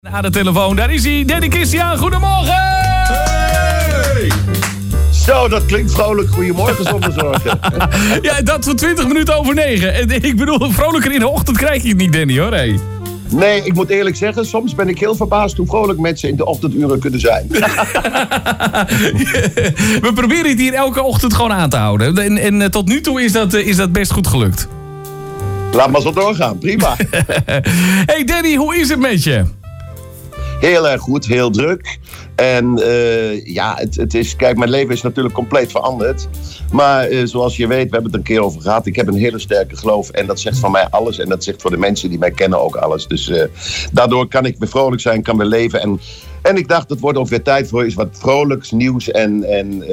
Aan de telefoon, daar is hij, Danny Christian, goedemorgen! Hey! Zo, dat klinkt vrolijk. Goedemorgen zonder zorgen. Ja, dat voor 20 minuten over 9. En ik bedoel, vrolijker in de ochtend krijg je het niet, Danny, hoor. Hey. Nee, ik moet eerlijk zeggen, soms ben ik heel verbaasd hoe vrolijk mensen in de ochtenduren kunnen zijn. We proberen het hier elke ochtend gewoon aan te houden. En tot nu toe is dat best goed gelukt. Laat maar zo doorgaan, prima. Hey Danny, hoe is het met je? Heel erg goed, heel druk. En het is... Kijk, mijn leven is natuurlijk compleet veranderd. Maar zoals je weet, we hebben het een keer over gehad. Ik heb een hele sterke geloof en dat zegt van mij alles. En dat zegt voor de mensen die mij kennen ook alles. Dus daardoor kan ik weer vrolijk zijn, kan weer leven. En ik dacht, het wordt ook weer tijd voor iets wat vrolijks, nieuws. En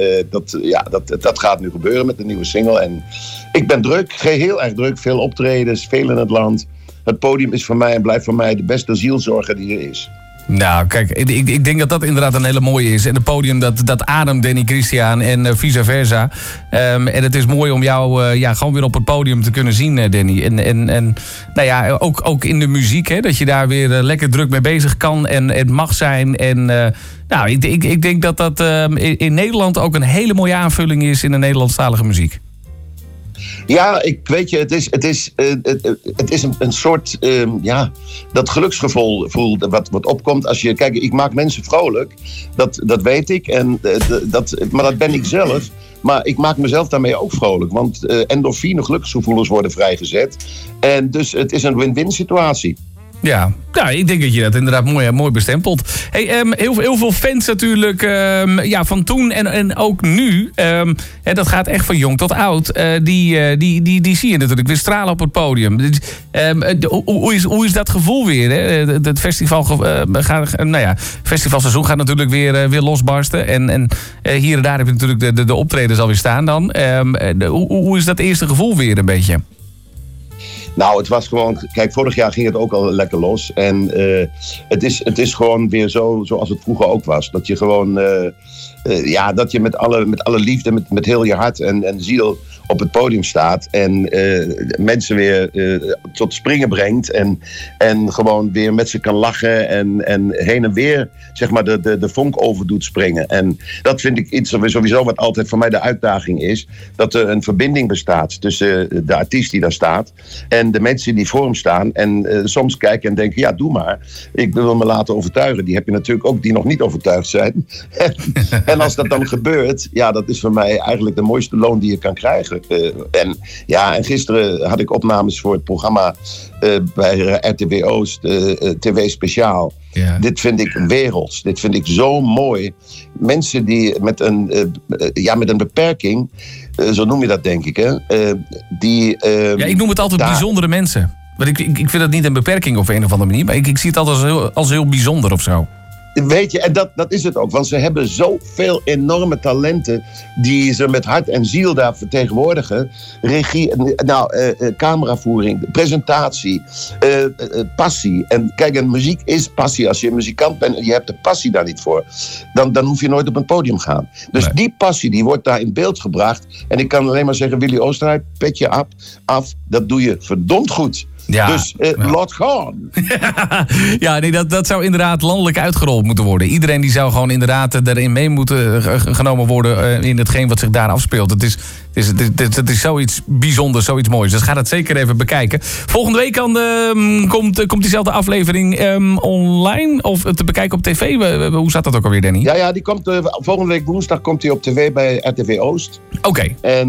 dat gaat nu gebeuren met de nieuwe single. En ik ben druk, heel erg druk. Veel optredens, veel in het land. Het podium is voor mij en blijft voor mij de beste zielzorger die er is. Nou, kijk, ik denk dat dat inderdaad een hele mooie is. En het podium, dat ademt Danny Christian en vice versa. En het is mooi om jou gewoon weer op het podium te kunnen zien, Danny. En nou ja, ook in de muziek, hè, dat je daar weer lekker druk mee bezig kan en mag zijn. En nou, ik denk dat dat in Nederland ook een hele mooie aanvulling is in de Nederlandstalige muziek. Ja, weet je, het is een soort, dat geluksgevoel wat opkomt als je... Kijk, ik maak mensen vrolijk, dat weet ik, maar dat ben ik zelf. Maar ik maak mezelf daarmee ook vrolijk, want endorfine, geluksgevoelens worden vrijgezet. En dus het is een win-win situatie. Ja, nou, ik denk dat je dat inderdaad mooi bestempelt. Hey, heel veel fans natuurlijk van toen en ook nu. Dat gaat echt van jong tot oud. Die zie je natuurlijk weer stralen op het podium. Hoe is dat gevoel weer? Hè? Het festivalseizoen gaat natuurlijk weer losbarsten. En hier en daar heb je natuurlijk de optredens alweer staan dan. Hoe is dat eerste gevoel weer een beetje? Nou, het was gewoon... Kijk, vorig jaar ging het ook al lekker los. En het is gewoon weer zo zoals het vroeger ook was. Dat je gewoon... dat je met alle liefde, met heel je hart en ziel op het podium staat. En mensen weer tot springen brengt. En gewoon weer met ze kan lachen. En heen en weer, zeg maar, de vonk over doet springen. En dat vind ik iets sowieso wat altijd voor mij de uitdaging is. Dat er een verbinding bestaat tussen de artiest die daar staat en de mensen die voor hem staan. En soms kijken en denken, ja, doe maar. Ik wil me laten overtuigen. Die heb je natuurlijk ook die nog niet overtuigd zijn. En als dat dan gebeurt, ja, dat is voor mij eigenlijk de mooiste loon die je kan krijgen. En gisteren had ik opnames voor het programma bij RTW Oost, TV Speciaal. Ja. Dit vind ik werelds. Dit vind ik zo mooi. Mensen die met een beperking, zo noem je dat denk ik, hè? Ik noem het altijd bijzondere mensen. Want ik vind dat niet een beperking op een of andere manier, maar ik zie het altijd als heel bijzonder of zo. Weet je, en dat is het ook. Want ze hebben zoveel enorme talenten die ze met hart en ziel daar vertegenwoordigen. Regie, cameravoering, presentatie, passie. En kijk, en muziek is passie. Als je een muzikant bent en je hebt de passie daar niet voor, dan hoef je nooit op een podium gaan. Dus nee. Die passie die wordt daar in beeld gebracht. En ik kan alleen maar zeggen, Willy Oosterhuis, petje af. Dat doe je verdomd goed. Ja, dus laat gaan. Ja, nee, dat zou inderdaad landelijk uitgerold moeten worden. Iedereen die zou gewoon inderdaad erin mee moeten genomen worden in hetgeen wat zich daar afspeelt. Het is zoiets bijzonders, zoiets moois. Dus ga dat zeker even bekijken. Volgende week komt diezelfde aflevering online of te bekijken op tv. Hoe staat dat ook alweer, Danny? Ja, die komt volgende week woensdag komt die op tv bij RTV Oost. Oké.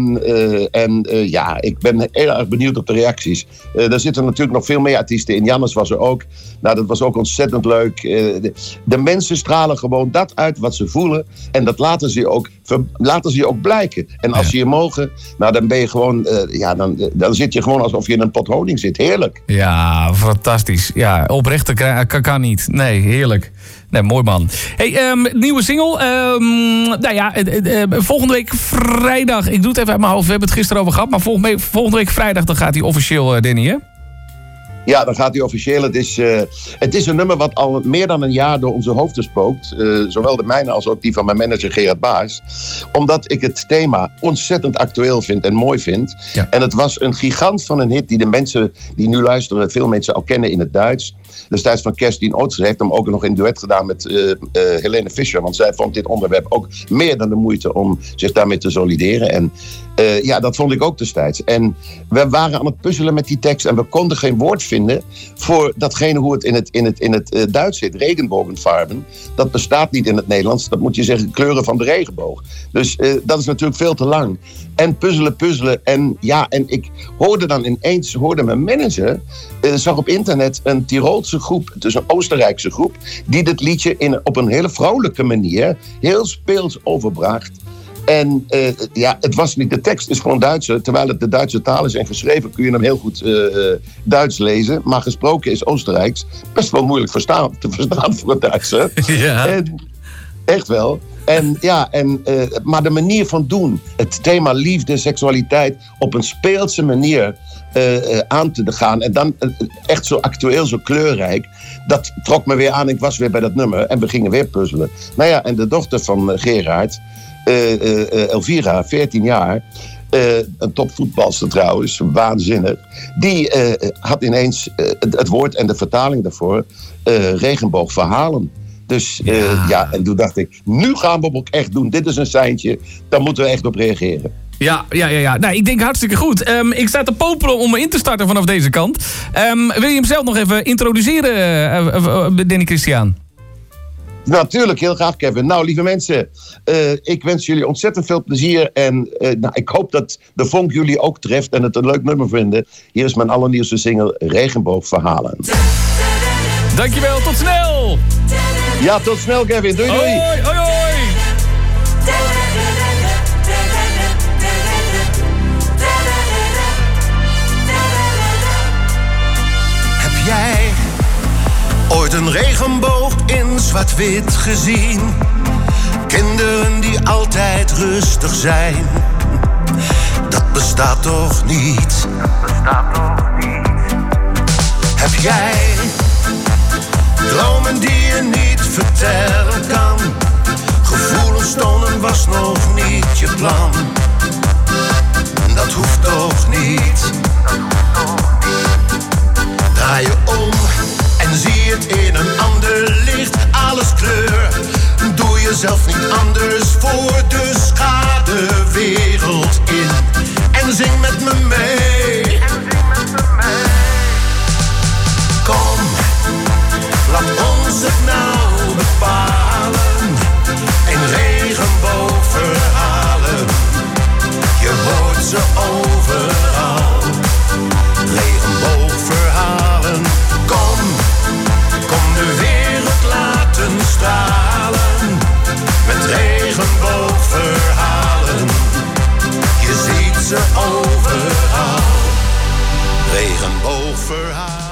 Ik ben heel erg benieuwd op de reacties. Daar zitten natuurlijk nog veel meer artiesten in. Jannes was er ook. Nou, dat was ook ontzettend leuk. De mensen stralen gewoon dat uit wat ze voelen. En dat laten ze je ook blijken. En als ze je mogen, nou, dan ben je gewoon... dan zit je gewoon alsof je in een pot honing zit. Heerlijk. Ja, fantastisch. Ja, oprecht kan niet. Nee, heerlijk. Nee, mooi man. Hey, nieuwe single. Volgende week vrijdag. Ik doe het even uit mijn hoofd. We hebben het gisteren over gehad. Maar volgende week vrijdag dan gaat hij officieel, Danny, hè? Ja, dan gaat hij officieel. Het is een nummer wat al meer dan een jaar door onze hoofden spookt. Zowel de mijne als ook die van mijn manager Gerard Baars. Omdat ik het thema ontzettend actueel vind en mooi vind. Ja. En het was een gigant van een hit die de mensen die nu luisteren, veel mensen al kennen in het Duits. destijds van Kerstin Oets. Ze heeft hem ook nog in duet gedaan met Helene Fischer. Want zij vond dit onderwerp ook meer dan de moeite om zich daarmee te solideren. En dat vond ik ook destijds. En we waren aan het puzzelen met die tekst. En we konden geen woord vinden voor datgene hoe het in het Duits zit. Regenbogenfarben. Dat bestaat niet in het Nederlands. Dat moet je zeggen, kleuren van de regenboog. Dus dat is natuurlijk veel te lang. En puzzelen. En ik hoorde dan ineens, mijn manager, zag op internet een Tirolse groep, dus een Oostenrijkse groep, die dit liedje op een hele vrolijke manier, heel speels overbracht. En het was niet, de tekst is gewoon Duitse, terwijl het de Duitse taal is en geschreven kun je hem heel goed Duits lezen, maar gesproken is Oostenrijks. Best wel moeilijk te verstaan voor een Duitser. Ja. En, echt wel. Maar de manier van doen, het thema liefde, seksualiteit, op een speelse manier aan te gaan. En dan echt zo actueel, zo kleurrijk. Dat trok me weer aan. Ik was weer bij dat nummer en we gingen weer puzzelen. En de dochter van Gerard, Elvira, 14 jaar... een topvoetbalster trouwens, waanzinnig. Die had ineens het woord en de vertaling daarvoor, regenboogverhalen. Dus en toen dacht ik, nu gaan we hem ook echt doen. Dit is een seintje, daar moeten we echt op reageren. Ja. Nou, ik denk hartstikke goed. Ik sta te popelen om in te starten vanaf deze kant. Wil je hem zelf nog even introduceren, Danny Christian? Natuurlijk, heel graag, Kevin. Nou, lieve mensen, ik wens jullie ontzettend veel plezier. En ik hoop dat de vonk jullie ook treft en het een leuk nummer vinden. Hier is mijn allernieuwste single, Regenboogverhalen. Dankjewel, tot snel! Ja, tot snel, Kevin. Doei. Hoi. Heb jij ooit een regenboog in zwart-wit gezien? Kinderen die altijd rustig zijn. Dat bestaat toch niet? Heb jij dromen die je niet vertellen kan? Gevoelens tonen was nog niet je plan. Dat hoeft toch niet? Draai je om en zie het in een ander licht. Alles kleur, doe jezelf niet anders voor. Dus ga de wereld in en zing met me mee. Kom, laat ons het nou bepalen. Een regenboogverhalen, je hoort ze overal. Regenboogverhalen, kom de wereld laten stralen. Met regenboogverhalen, je ziet ze overal. Regenboogverhalen.